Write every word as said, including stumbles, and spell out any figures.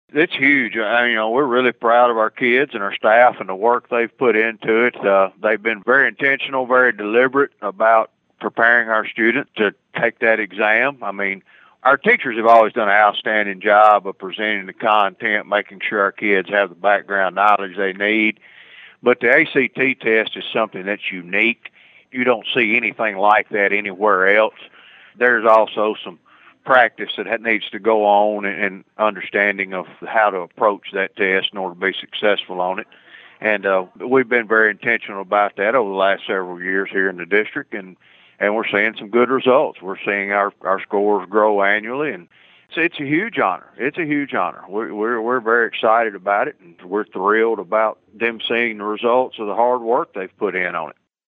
It's huge. I, you know, we're really proud of our kids and our staff and the work they've put into it. Uh, they've been very intentional, very deliberate about preparing our students to take that exam. I mean, our teachers have always done an outstanding job of presenting the content, making sure our kids have the background knowledge they need. But the A C T test is something that's unique. You don't see anything like that anywhere else. There's also some practice that needs to go on and understanding of how to approach that test in order to be successful on it. And uh, we've been very intentional about that over the last several years here in the district, and, and we're seeing some good results. We're seeing our, our scores grow annually, and it's, it's a huge honor. It's a huge honor. We're, we're, we're very excited about it, and we're thrilled about them seeing the results of the hard work they've put in on it.